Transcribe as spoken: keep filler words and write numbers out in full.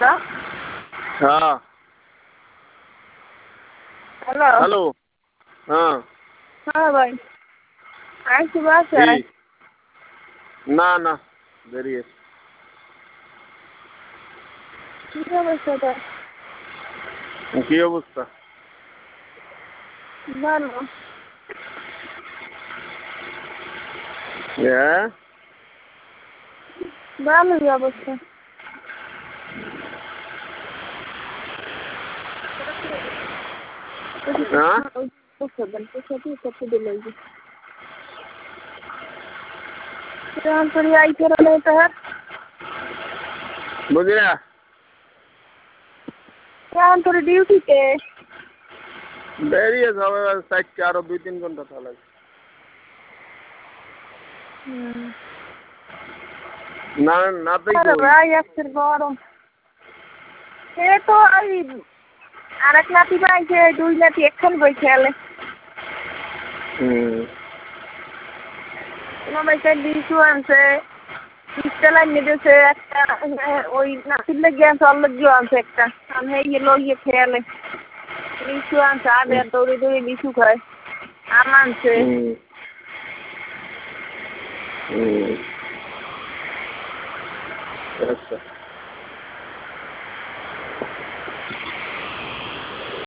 Hello হ্যাঁ hello hello হ্যাঁ হ্যাঁ ভাই আইসি বাসায় না না বেরিয়ে কি অবস্থা তোর? কি অবস্থা? ভালো। হ্যাঁ ভালোই অবস্থা। হ্যাঁ বুঝি না এখন তোর ডিউটিতে বেরিয়ে যাবে চারটে আরো দুই তিন ঘন্টা তাহলে না না দেখো ভাই আজকের গরম সে তো ওই আর এক নাতি পাইছে দুই নাতি একখান বই খেলে হুম মামাইকে ডিশু আনছে ডিসটা লাগিয়ে দিয়েছে একটা ওই নাতির লেগে আনছে ওর লেগেও আনছে একটা আমি ইয়ে লইয়ে খেয়ালে লিচু আনছে আদের দৌড়ে দৌড়ে লিচু খায় আম আনছে আচ্ছা